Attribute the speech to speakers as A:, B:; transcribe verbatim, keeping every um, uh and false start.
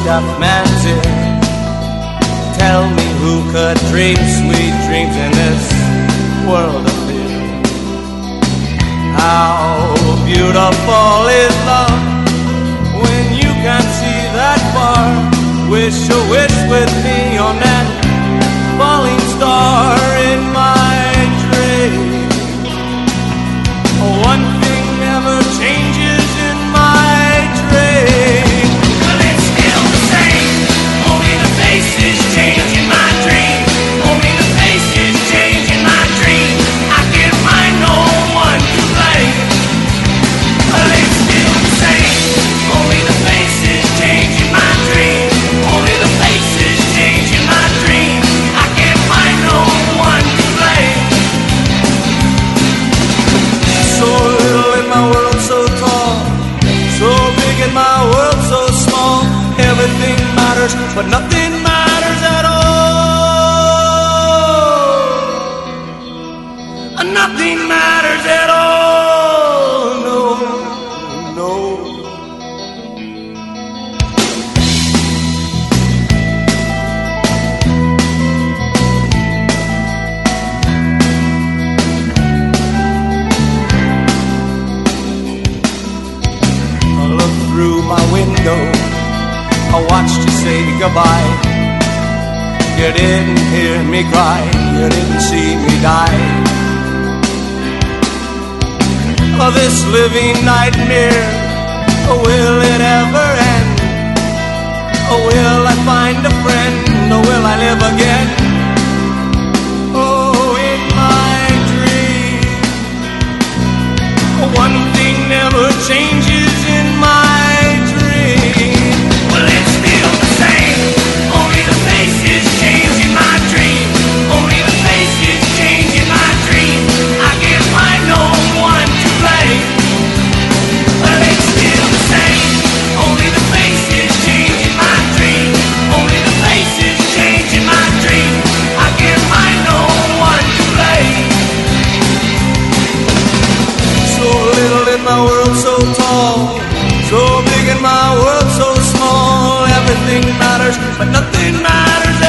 A: stuffed man's ear. Tell me who could dream sweet dreams in this world of fear. How beautiful is love when you can see that far. Wish a wish with me on that falling star in my dream. One thing never changes in my dream.
B: Well, it's still the same, only the faces change in my dream. Only the faces change in my dream. I can't find no one to blame. Well, it's still the same, only the faces change in my dream. Only the faces change in my dream. I can't find no one to blame.
A: So little in my world, so tall. So big in my world, so small. Everything matters, but nothing matters at all. Nothing matters at all. No, no. Through my window, I watched you say goodbye. You didn't hear me cry, you didn't see me die. Oh, this living nightmare, oh, will it ever end? Oh, will I find a friend, or will I live again? Oh, in my dream, one thing never changes in my
B: Well, it's still the same, only the faces change in my dream. Only the faces change in my dream. I can't find no one to blame. Well, it's still the same, only the faces change in my dream. Only the faces change in my dream. I can't find no one to blame.
A: So little in my world, so tall. So big in my world, so small. Everything matters, but nothing matters